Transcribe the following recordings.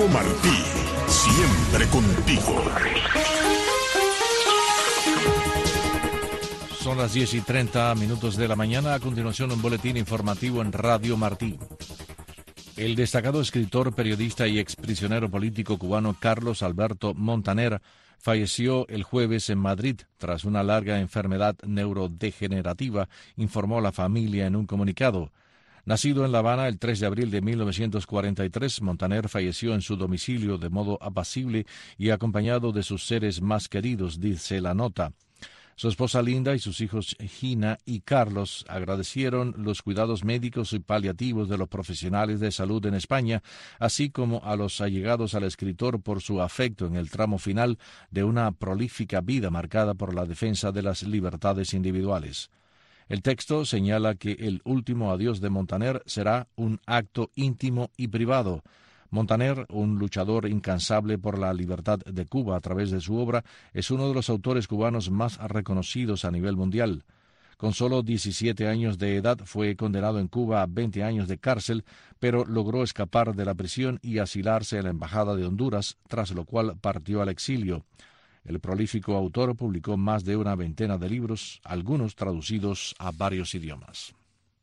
Radio Martí, siempre contigo. Son las 10:30 de la mañana. A continuación, un boletín informativo en Radio Martí. El destacado escritor, periodista y exprisionero político cubano Carlos Alberto Montaner falleció el jueves en Madrid tras una larga enfermedad neurodegenerativa, informó la familia en un comunicado. Nacido en La Habana el 3 de abril de 1943, Montaner falleció en su domicilio de modo apacible y acompañado de sus seres más queridos, dice la nota. Su esposa Linda y sus hijos Gina y Carlos agradecieron los cuidados médicos y paliativos de los profesionales de salud en España, así como a los allegados al escritor por su afecto en el tramo final de una prolífica vida marcada por la defensa de las libertades individuales. El texto señala que el último adiós de Montaner será un acto íntimo y privado. Montaner, un luchador incansable por la libertad de Cuba a través de su obra, es uno de los autores cubanos más reconocidos a nivel mundial. Con solo 17 años de edad fue condenado en Cuba a 20 años de cárcel, pero logró escapar de la prisión y asilarse en la Embajada de Honduras, tras lo cual partió al exilio. El prolífico autor publicó más de una veintena de libros, algunos traducidos a varios idiomas.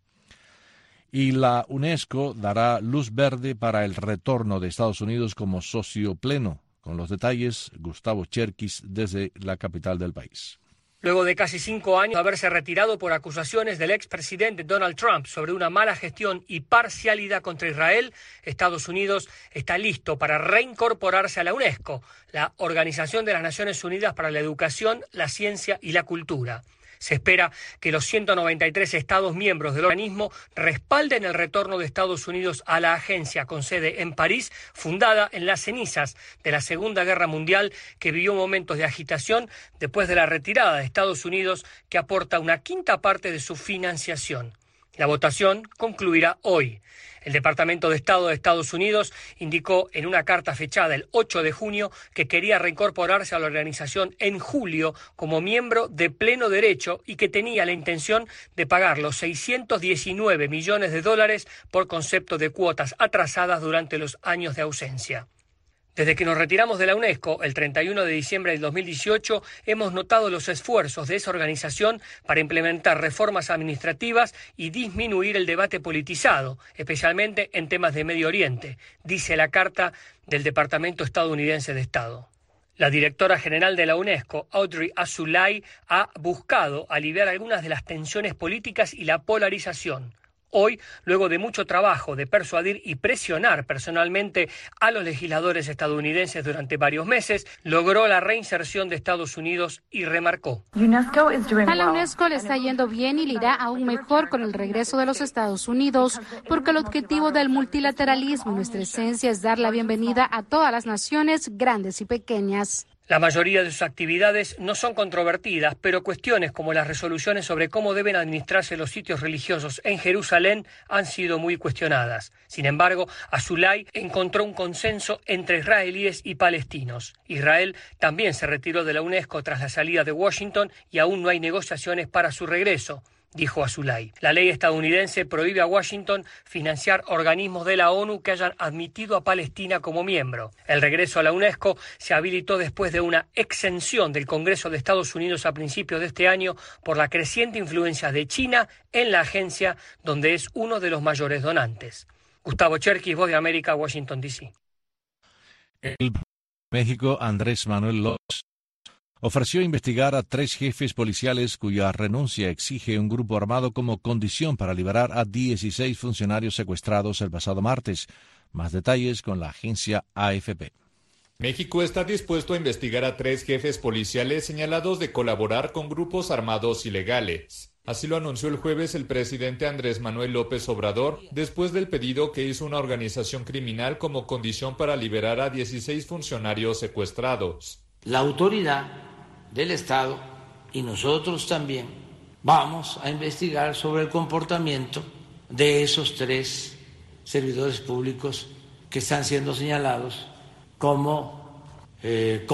Y la UNESCO dará luz verde para el retorno de Estados Unidos como socio pleno. Con los detalles, Gustavo Cherkis desde la capital del país. Luego de casi 5 años de haberse retirado por acusaciones del expresidente Donald Trump sobre una mala gestión y parcialidad contra Israel, Estados Unidos está listo para reincorporarse a la UNESCO, la Organización de las Naciones Unidas para la Educación, la Ciencia y la Cultura. Se espera que los 193 Estados miembros del organismo respalden el retorno de Estados Unidos a la agencia con sede en París, fundada en las cenizas de la Segunda Guerra Mundial, que vivió momentos de agitación después de la retirada de Estados Unidos, que aporta una quinta parte de su financiación. La votación concluirá hoy. El Departamento de Estado de Estados Unidos indicó en una carta fechada el 8 de junio que quería reincorporarse a la organización en julio como miembro de pleno derecho y que tenía la intención de pagar los $619 millones por concepto de cuotas atrasadas durante los años de ausencia. Desde que nos retiramos de la UNESCO, el 31 de diciembre del 2018, hemos notado los esfuerzos de esa organización para implementar reformas administrativas y disminuir el debate politizado, especialmente en temas de Medio Oriente, dice la carta del Departamento estadounidense de Estado. La directora general de la UNESCO, Audrey Azoulay, ha buscado aliviar algunas de las tensiones políticas y la polarización. Hoy, luego de mucho trabajo de persuadir y presionar personalmente a los legisladores estadounidenses durante varios meses, logró la reinserción de Estados Unidos y remarcó: a la UNESCO le está yendo bien y le irá aún mejor con el regreso de los Estados Unidos, porque el objetivo del multilateralismo, nuestra esencia, es dar la bienvenida a todas las naciones, grandes y pequeñas. La mayoría de sus actividades no son controvertidas, pero cuestiones como las resoluciones sobre cómo deben administrarse los sitios religiosos en Jerusalén han sido muy cuestionadas. Sin embargo, Azoulay encontró un consenso entre israelíes y palestinos. Israel también se retiró de la UNESCO tras la salida de Washington y aún no hay negociaciones para su regreso, dijo Azoulay. La ley estadounidense prohíbe a Washington financiar organismos de la ONU que hayan admitido a Palestina como miembro. El regreso a la UNESCO se habilitó después de una exención del Congreso de Estados Unidos a principios de este año por la creciente influencia de China en la agencia, donde es uno de los mayores donantes. Gustavo Cherkis, Voz de América, Washington, D.C. El México, Andrés Manuel López, ofreció investigar a 3 jefes policiales cuya renuncia exige un grupo armado como condición para liberar a 16 funcionarios secuestrados el pasado martes. Más detalles con la agencia AFP. México está dispuesto a investigar a 3 jefes policiales señalados de colaborar con grupos armados ilegales. Así lo anunció el jueves el presidente Andrés Manuel López Obrador, después del pedido que hizo una organización criminal como condición para liberar a 16 funcionarios secuestrados. La autoridad del Estado y nosotros también vamos a investigar sobre el comportamiento de esos 3 servidores públicos que están siendo señalados como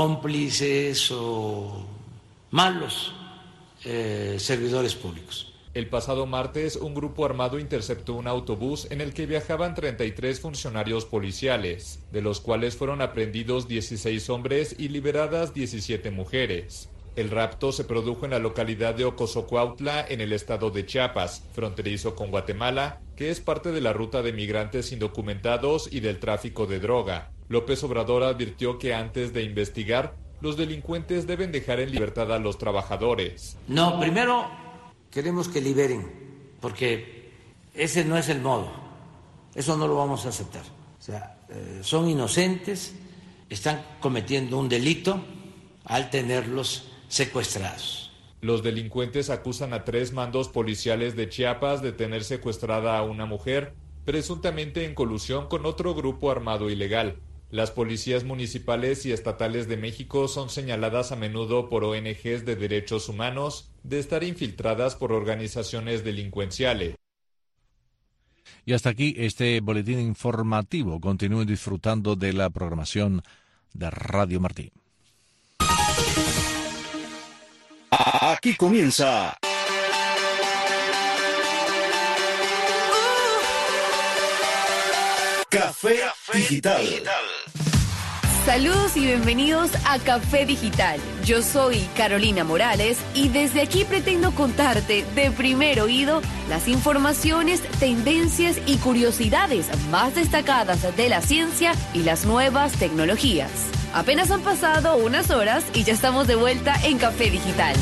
cómplices o malos servidores públicos. El pasado martes, un grupo armado interceptó un autobús en el que viajaban 33 funcionarios policiales, de los cuales fueron aprehendidos 16 hombres y liberadas 17 mujeres. El rapto se produjo en la localidad de Ocosocuautla, en el estado de Chiapas, fronterizo con Guatemala, que es parte de la ruta de migrantes indocumentados y del tráfico de droga. López Obrador advirtió que antes de investigar, los delincuentes deben dejar en libertad a los trabajadores. No, primero queremos que liberen, porque ese no es el modo. Eso no lo vamos a aceptar. O sea, son inocentes, están cometiendo un delito al tenerlos secuestrados. Los delincuentes acusan a 3 mandos policiales de Chiapas de tener secuestrada a una mujer, presuntamente en colusión con otro grupo armado ilegal. Las policías municipales y estatales de México son señaladas a menudo por ONGs de derechos humanos de estar infiltradas por organizaciones delincuenciales. Y hasta aquí este boletín informativo. Continúen disfrutando de la programación de Radio Martí. Aquí comienza Café Digital. Saludos y bienvenidos a Café Digital. Yo soy Carolina Morales y desde aquí pretendo contarte de primer oído las informaciones, tendencias y curiosidades más destacadas de la ciencia y las nuevas tecnologías. Apenas han pasado unas horas y ya estamos de vuelta en Café Digital.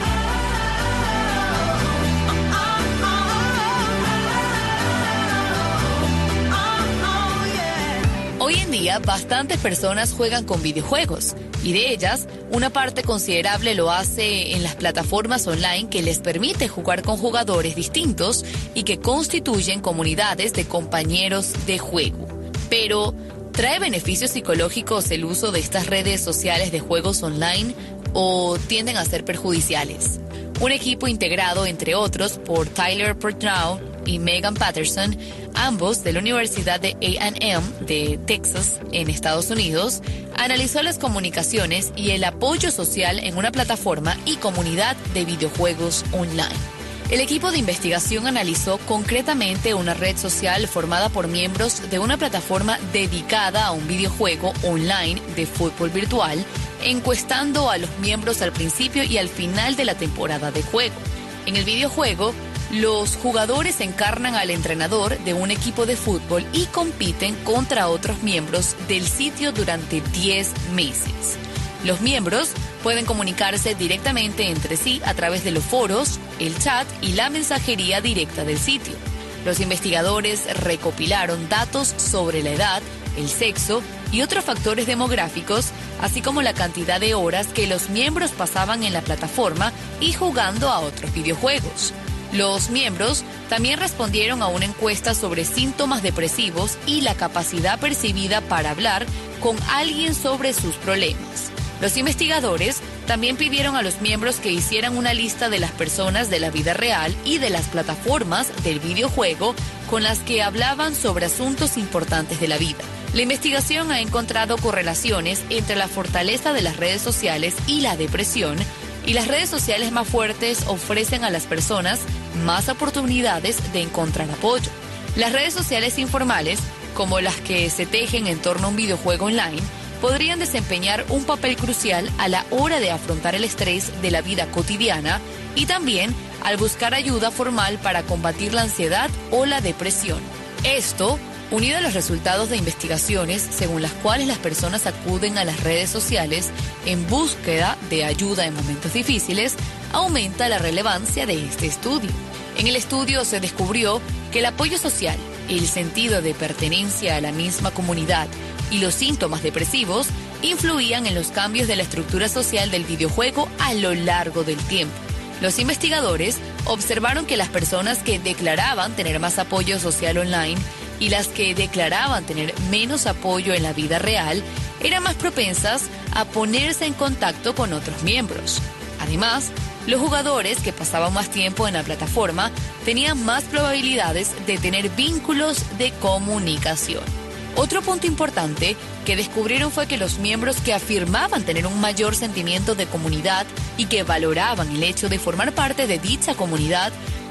Hoy en día, bastantes personas juegan con videojuegos y de ellas, una parte considerable lo hace en las plataformas online que les permite jugar con jugadores distintos y que constituyen comunidades de compañeros de juego. Pero, ¿trae beneficios psicológicos el uso de estas redes sociales de juegos online o tienden a ser perjudiciales? Un equipo integrado, entre otros, por Tyler Portnow y Megan Patterson, ambos de la Universidad de A&M de Texas, en Estados Unidos, analizó las comunicaciones y el apoyo social en una plataforma y comunidad de videojuegos online. El equipo de investigación analizó concretamente una red social formada por miembros de una plataforma dedicada a un videojuego online de fútbol virtual, encuestando a los miembros al principio y al final de la temporada de juego. En el videojuego, los jugadores encarnan al entrenador de un equipo de fútbol y compiten contra otros miembros del sitio durante 10 meses. Los miembros pueden comunicarse directamente entre sí a través de los foros, el chat y la mensajería directa del sitio. Los investigadores recopilaron datos sobre la edad, el sexo y otros factores demográficos, así como la cantidad de horas que los miembros pasaban en la plataforma y jugando a otros videojuegos. Los miembros también respondieron a una encuesta sobre síntomas depresivos y la capacidad percibida para hablar con alguien sobre sus problemas. Los investigadores también pidieron a los miembros que hicieran una lista de las personas de la vida real y de las plataformas del videojuego con las que hablaban sobre asuntos importantes de la vida. La investigación ha encontrado correlaciones entre la fortaleza de las redes sociales y la depresión, y las redes sociales más fuertes ofrecen a las personas más oportunidades de encontrar apoyo. Las redes sociales informales, como las que se tejen en torno a un videojuego online, podrían desempeñar un papel crucial a la hora de afrontar el estrés de la vida cotidiana y también al buscar ayuda formal para combatir la ansiedad o la depresión. Esto, unido a los resultados de investigaciones según las cuales las personas acuden a las redes sociales en búsqueda de ayuda en momentos difíciles, aumenta la relevancia de este estudio. En el estudio se descubrió que el apoyo social, el sentido de pertenencia a la misma comunidad y los síntomas depresivos influían en los cambios de la estructura social del videojuego a lo largo del tiempo. Los investigadores observaron que las personas que declaraban tener más apoyo social online y las que declaraban tener menos apoyo en la vida real eran más propensas a ponerse en contacto con otros miembros. Además, los jugadores que pasaban más tiempo en la plataforma tenían más probabilidades de tener vínculos de comunicación. Otro punto importante que descubrieron fue que los miembros que afirmaban tener un mayor sentimiento de comunidad y que valoraban el hecho de formar parte de dicha comunidad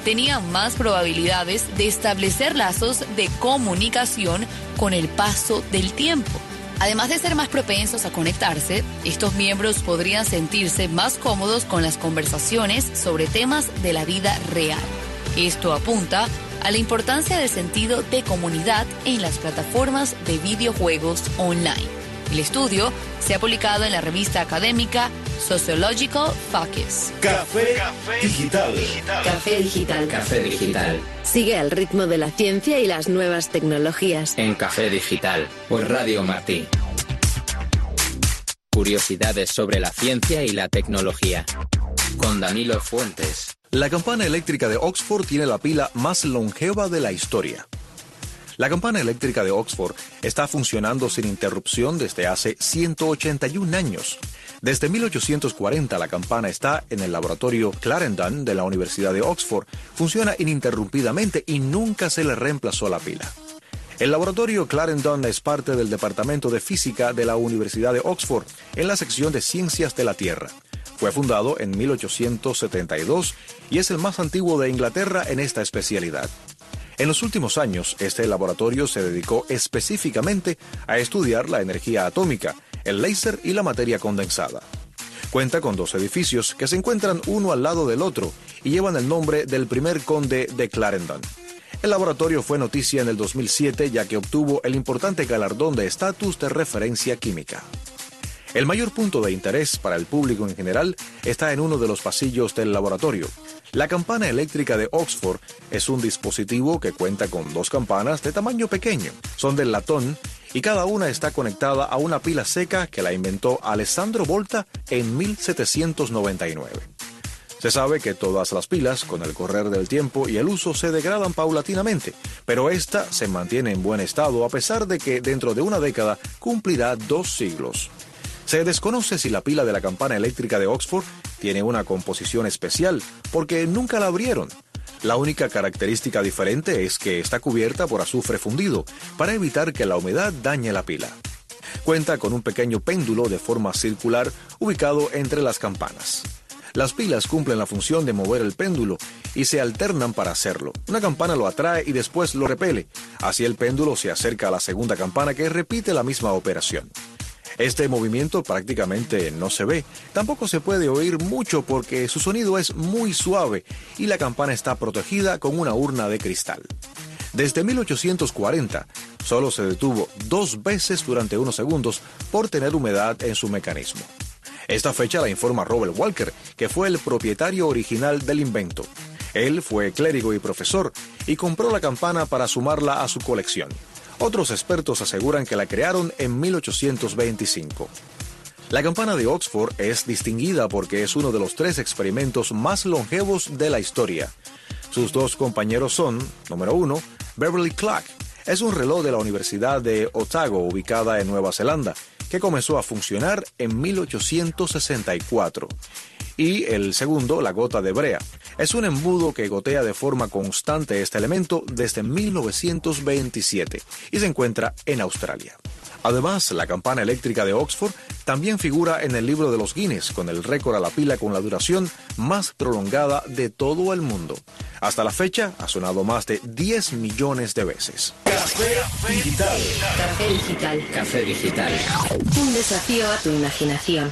tenían más probabilidades de establecer lazos de comunicación con el paso del tiempo. Además de ser más propensos a conectarse, estos miembros podrían sentirse más cómodos con las conversaciones sobre temas de la vida real. Esto apunta a la importancia del sentido de comunidad en las plataformas de videojuegos online. El estudio se ha publicado en la revista académica Sociological Focus. Café Digital. Café Digital. Café Digital. Sigue al ritmo de la ciencia y las nuevas tecnologías. En Café Digital, por Radio Martí. Curiosidades sobre la ciencia y la tecnología. Con Danilo Fuentes. La campana eléctrica de Oxford tiene la pila más longeva de la historia. La campana eléctrica de Oxford está funcionando sin interrupción desde hace 181 años. Desde 1840 la campana está en el laboratorio Clarendon de la Universidad de Oxford. Funciona ininterrumpidamente y nunca se le reemplazó la pila. El laboratorio Clarendon es parte del Departamento de Física de la Universidad de Oxford en la sección de Ciencias de la Tierra. Fue fundado en 1872 y es el más antiguo de Inglaterra en esta especialidad. En los últimos años, este laboratorio se dedicó específicamente a estudiar la energía atómica, el láser y la materia condensada. Cuenta con 2 edificios que se encuentran uno al lado del otro y llevan el nombre del primer conde de Clarendon. El laboratorio fue noticia en el 2007 ya que obtuvo el importante galardón de estatus de referencia química. El mayor punto de interés para el público en general está en uno de los pasillos del laboratorio. La campana eléctrica de Oxford es un dispositivo que cuenta con 2 campanas de tamaño pequeño. Son de latón y cada una está conectada a una pila seca que la inventó Alessandro Volta en 1799. Se sabe que todas las pilas, con el correr del tiempo y el uso, se degradan paulatinamente, pero esta se mantiene en buen estado a pesar de que dentro de una década cumplirá 2 siglos. Se desconoce si la pila de la campana eléctrica de Oxford tiene una composición especial, porque nunca la abrieron. La única característica diferente es que está cubierta por azufre fundido, para evitar que la humedad dañe la pila. Cuenta con un pequeño péndulo de forma circular ubicado entre las campanas. Las pilas cumplen la función de mover el péndulo y se alternan para hacerlo. Una campana lo atrae y después lo repele. Así el péndulo se acerca a la segunda campana que repite la misma operación. Este movimiento prácticamente no se ve, tampoco se puede oír mucho porque su sonido es muy suave y la campana está protegida con una urna de cristal. Desde 1840, solo se detuvo 2 veces durante unos segundos por tener humedad en su mecanismo. Esta fecha la informa Robert Walker, que fue el propietario original del invento. Él fue clérigo y profesor y compró la campana para sumarla a su colección. Otros expertos aseguran que la crearon en 1825. La campana de Oxford es distinguida porque es uno de los 3 experimentos más longevos de la historia. Sus 2 compañeros son, número 1, Beverly Clock. Es un reloj de la Universidad de Otago, ubicada en Nueva Zelanda, que comenzó a funcionar en 1864. Y el segundo, la gota de brea. Es un embudo que gotea de forma constante este elemento desde 1927 y se encuentra en Australia. Además, la campana eléctrica de Oxford también figura en el libro de los Guinness con el récord a la pila con la duración más prolongada de todo el mundo. Hasta la fecha ha sonado más de 10 millones de veces. Café Digital. Café Digital. Café Digital. Un desafío a tu imaginación.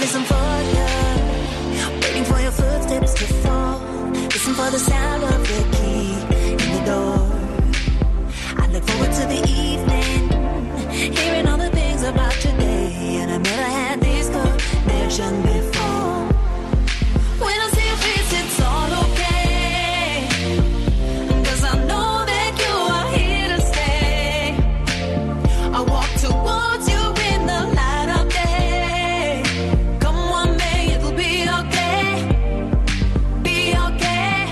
listen for you, waiting for your footsteps to fall. Listen for the sound of the key in the door. I look forward to the evening, hearing all the things about your day. And I've never had this connection before. When I see your face, it's all okay, 'cause I know that you are here to stay. I walk towards you in the light of day. Come on, babe, it'll be okay, be okay.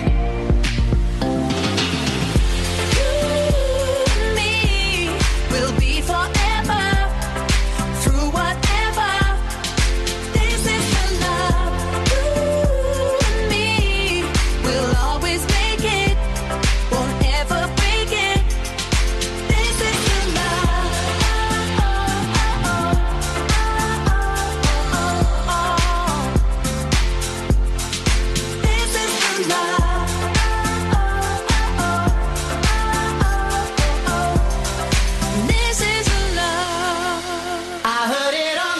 You and me will be forever, through whatever. This is the love. You and me will always make it, won't ever break it. This is the love. This is the love. This is the love. I heard it on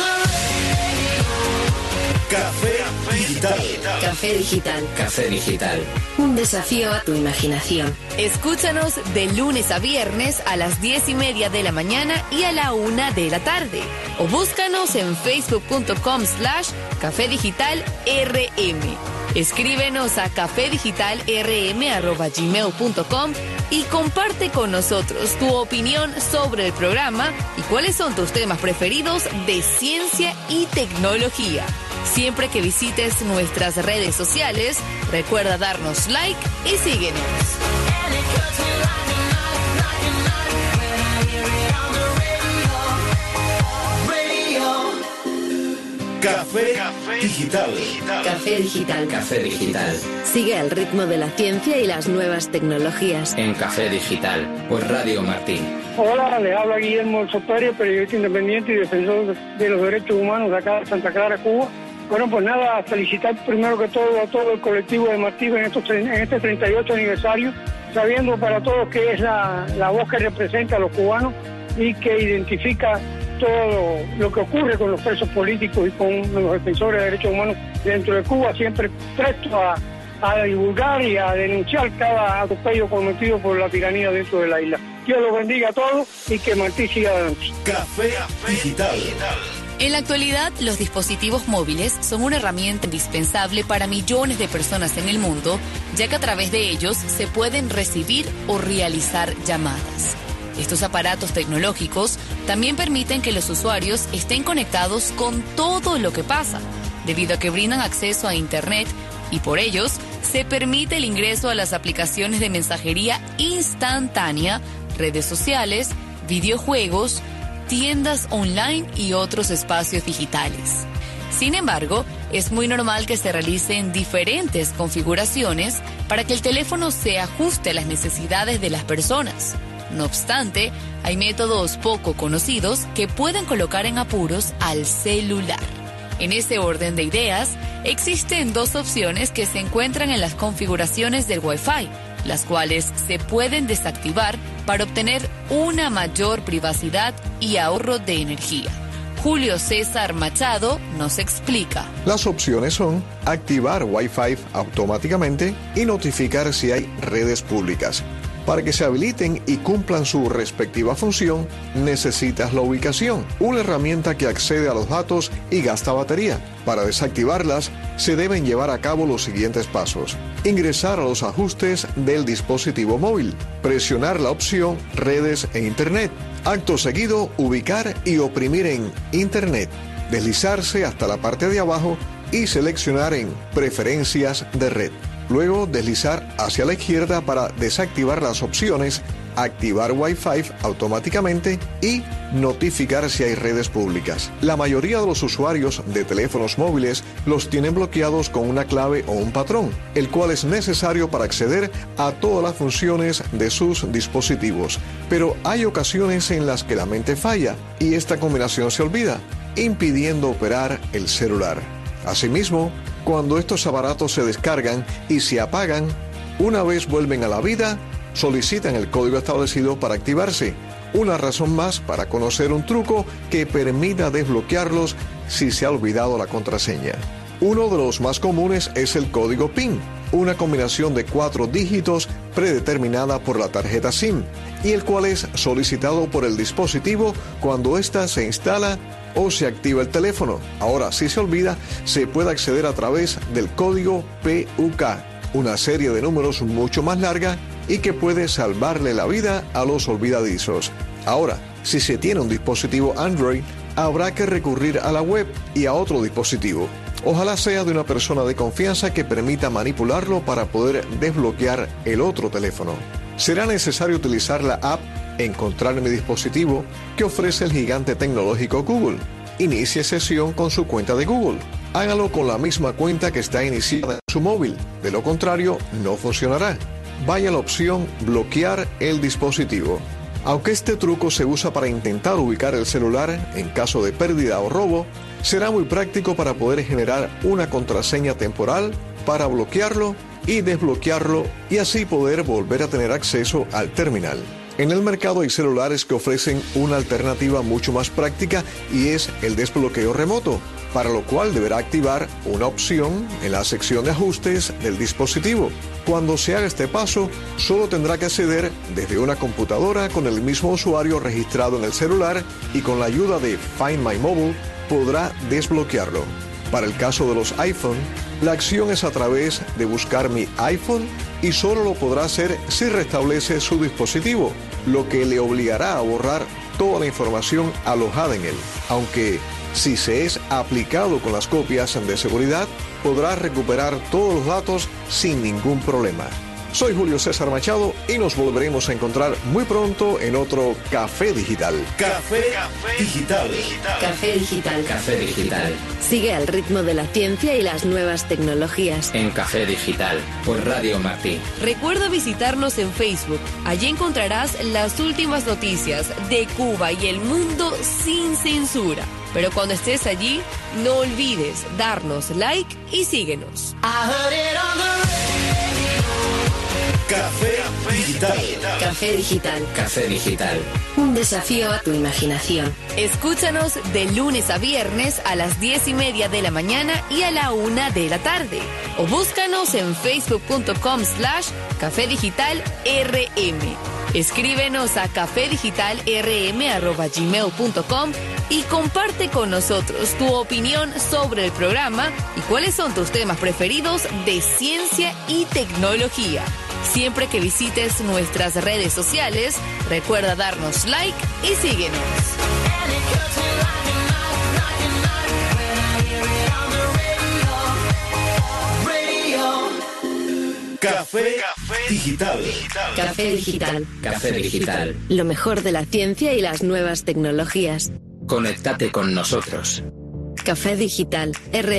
the Café Digital. Café Digital. Café Digital. Un desafío a tu imaginación. Escúchanos de lunes a viernes a las 10:30 de la mañana y a la 1 de la tarde. O búscanos en facebook.com/Café Digital RM. Escríbenos a cafedigitalrm@gmail.com y comparte con nosotros tu opinión sobre el programa y cuáles son tus temas preferidos de ciencia y tecnología. Siempre que visites nuestras redes sociales, recuerda darnos like y síguenos. Café Digital. Café Digital. Café Digital. Sigue al ritmo de la ciencia y las nuevas tecnologías. En Café Digital, por Radio Martín. Hola, les habla Guillermo Soterio, periodista independiente y defensor de los derechos humanos de acá de Santa Clara, Cuba. Bueno, pues nada, felicitar primero que todo a todo el colectivo de Martín en este 38 aniversario, sabiendo para todos que es la voz que representa a los cubanos y que identifica todo lo que ocurre con los presos políticos y con los defensores de derechos humanos dentro de Cuba, siempre presto a divulgar y a denunciar cada atropello cometido por la tiranía dentro de la isla. Dios los bendiga a todos y que Martí siga adelante. Café Digital. En la actualidad, los dispositivos móviles son una herramienta indispensable para millones de personas en el mundo, ya que a través de ellos se pueden recibir o realizar llamadas. Estos aparatos tecnológicos también permiten que los usuarios estén conectados con todo lo que pasa, debido a que brindan acceso a Internet y por ellos se permite el ingreso a las aplicaciones de mensajería instantánea, redes sociales, videojuegos, tiendas online y otros espacios digitales. Sin embargo, es muy normal que se realicen diferentes configuraciones para que el teléfono se ajuste a las necesidades de las personas. No obstante, hay métodos poco conocidos que pueden colocar en apuros al celular. En ese orden de ideas, existen dos opciones que se encuentran en las configuraciones del Wi-Fi, las cuales se pueden desactivar para obtener una mayor privacidad y ahorro de energía. Julio César Machado nos explica. Las opciones son activar Wi-Fi automáticamente y notificar si hay redes públicas. Para que se habiliten y cumplan su respectiva función, necesitas la ubicación, una herramienta que accede a los datos y gasta batería. Para desactivarlas, se deben llevar a cabo los siguientes pasos. Ingresar a los ajustes del dispositivo móvil, presionar la opción Redes e Internet. Acto seguido, ubicar y oprimir en Internet, deslizarse hasta la parte de abajo y seleccionar en Preferencias de red. Luego deslizar hacia la izquierda para desactivar las opciones, activar Wi-Fi automáticamente y notificar si hay redes públicas. La mayoría de los usuarios de teléfonos móviles los tienen bloqueados con una clave o un patrón, el cual es necesario para acceder a todas las funciones de sus dispositivos. Pero hay ocasiones en las que la mente falla y esta combinación se olvida, impidiendo operar el celular. Asimismo, cuando estos aparatos se descargan y se apagan, una vez vuelven a la vida, solicitan el código establecido para activarse. Una razón más para conocer un truco que permita desbloquearlos si se ha olvidado la contraseña. Uno de los más comunes es el código PIN, una combinación de 4 dígitos predeterminada por la tarjeta SIM, y el cual es solicitado por el dispositivo cuando ésta se instala o se activa el teléfono. Ahora, si se olvida, se puede acceder a través del código PUK, una serie de números mucho más larga y que puede salvarle la vida a los olvidadizos. Ahora, si se tiene un dispositivo Android, habrá que recurrir a la web y a otro dispositivo. Ojalá sea de una persona de confianza que permita manipularlo para poder desbloquear el otro teléfono. Será necesario utilizar la app Encontrar mi dispositivo que ofrece el gigante tecnológico Google. Inicie sesión con su cuenta de Google. Hágalo con la misma cuenta que está iniciada en su móvil. De lo contrario, no funcionará. Vaya a la opción Bloquear el dispositivo. Aunque este truco se usa para intentar ubicar el celular en caso de pérdida o robo, será muy práctico para poder generar una contraseña temporal para bloquearlo y desbloquearlo y así poder volver a tener acceso al terminal. En el mercado hay celulares que ofrecen una alternativa mucho más práctica y es el desbloqueo remoto, para lo cual deberá activar una opción en la sección de ajustes del dispositivo. Cuando se haga este paso, solo tendrá que acceder desde una computadora con el mismo usuario registrado en el celular y con la ayuda de Find My Mobile podrá desbloquearlo. Para el caso de los iPhone, la acción es a través de buscar mi iPhone y solo lo podrá hacer si restablece su dispositivo, lo que le obligará a borrar toda la información alojada en él. Aunque si se es aplicado con las copias de seguridad, podrá recuperar todos los datos sin ningún problema. Soy Julio César Machado y nos volveremos a encontrar muy pronto en otro Café Digital. Café Digital. Café Digital. Café Digital. Sigue al ritmo de la ciencia y las nuevas tecnologías. En Café Digital, por Radio Martí. Recuerda visitarnos en Facebook. Allí encontrarás las últimas noticias de Cuba y el mundo sin censura. Pero cuando estés allí, no olvides darnos like y síguenos. Café Digital. Café Digital. Café Digital. Un desafío a tu imaginación. Escúchanos de lunes a viernes a las 10:30 de la mañana y a la 1 de la tarde. O búscanos en facebook.com/Café Digital RM. Escríbenos a cafedigitalrm@gmail.com y comparte con nosotros tu opinión sobre el programa y cuáles son tus temas preferidos de ciencia y tecnología. Siempre que visites nuestras redes sociales, recuerda darnos like y síguenos. Café Digital. Café Digital. Café Digital. Lo mejor de la ciencia y las nuevas tecnologías. Conéctate con nosotros. Café Digital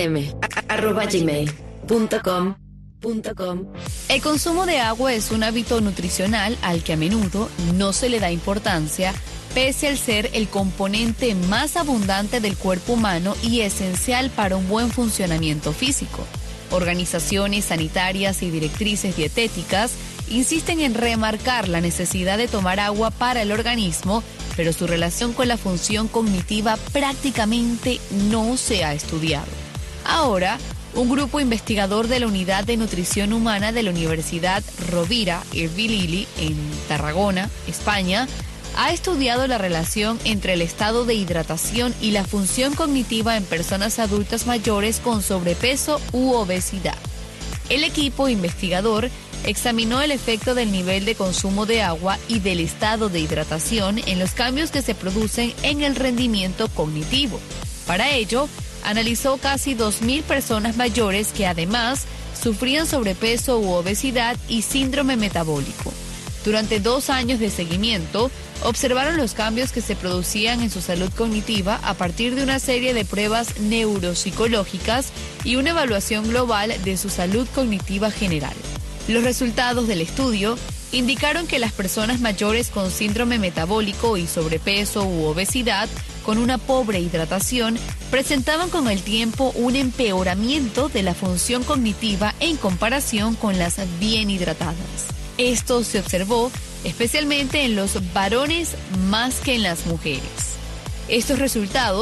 rm@gmail.com. El consumo de agua es un hábito nutricional al que a menudo no se le da importancia, pese al ser el componente más abundante del cuerpo humano y esencial para un buen funcionamiento físico. Organizaciones sanitarias y directrices dietéticas insisten en remarcar la necesidad de tomar agua para el organismo, pero su relación con la función cognitiva prácticamente no se ha estudiado. Ahora, un grupo investigador de la Unidad de Nutrición Humana de la Universidad Rovira i Virgili en Tarragona, España, ha estudiado la relación entre el estado de hidratación y la función cognitiva en personas adultas mayores con sobrepeso u obesidad. El equipo investigador examinó el efecto del nivel de consumo de agua y del estado de hidratación en los cambios que se producen en el rendimiento cognitivo. Para ello, analizó casi 2.000 personas mayores que además sufrían sobrepeso u obesidad y síndrome metabólico. Durante 2 años de seguimiento, observaron los cambios que se producían en su salud cognitiva a partir de una serie de pruebas neuropsicológicas y una evaluación global de su salud cognitiva general. Los resultados del estudio indicaron que las personas mayores con síndrome metabólico y sobrepeso u obesidad con una pobre hidratación presentaban con el tiempo un empeoramiento de la función cognitiva en comparación con las bien hidratadas. Esto se observó especialmente en los varones más que en las mujeres. Estos resultados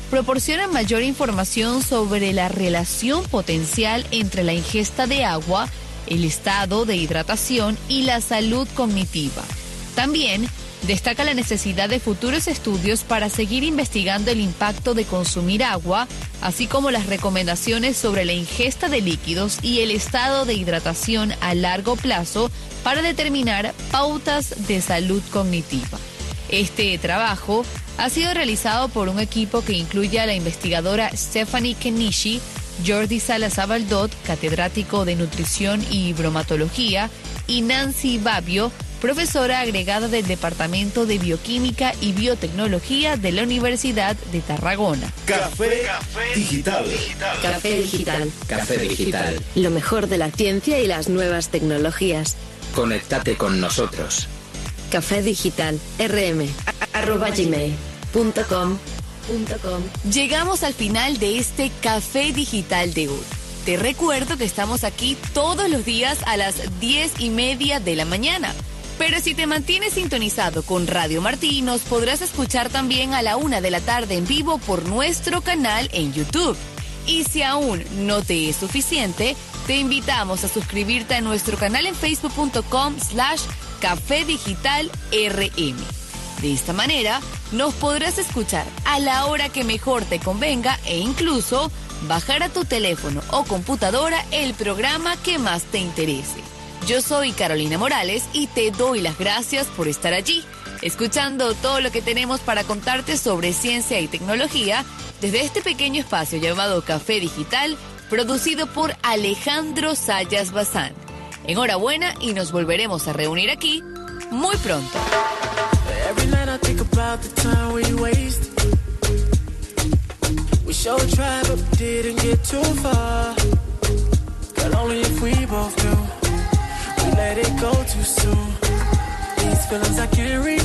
proporcionan mayor información sobre la relación potencial entre la ingesta de agua, el estado de hidratación y la salud cognitiva. También destaca la necesidad de futuros estudios para seguir investigando el impacto de consumir agua, así como las recomendaciones sobre la ingesta de líquidos y el estado de hidratación a largo plazo para determinar pautas de salud cognitiva. Este trabajo ha sido realizado por un equipo que incluye a la investigadora Stephanie Kenishi, Jordi Salazar-Baldot, catedrático de nutrición y bromatología, y Nancy Babbio, profesora agregada del Departamento de Bioquímica y Biotecnología de la Universidad de Tarragona. Café Digital. Café Digital. Café Digital. Lo mejor de la ciencia y las nuevas tecnologías. Conéctate con nosotros. Café Digital, rm@gmail.com. Llegamos al final de este Café Digital de hoy. Te recuerdo que estamos aquí todos los días a las 10:30 de la mañana. Pero si te mantienes sintonizado con Radio Martí, nos podrás escuchar también a la 1 de la tarde en vivo por nuestro canal en YouTube. Y si aún no te es suficiente, te invitamos a suscribirte a nuestro canal en facebook.com/Café Digital RM. De esta manera, nos podrás escuchar a la hora que mejor te convenga e incluso bajar a tu teléfono o computadora el programa que más te interese. Yo soy Carolina Morales y te doy las gracias por estar allí, escuchando todo lo que tenemos para contarte sobre ciencia y tecnología desde este pequeño espacio llamado Café Digital, producido por Alejandro Sayas Bazán. Enhorabuena y nos volveremos a reunir aquí muy pronto. Every night I think about the time we wasted. We showed try but didn't get too far. But only if we both knew we let it go too soon. These feelings I can't read.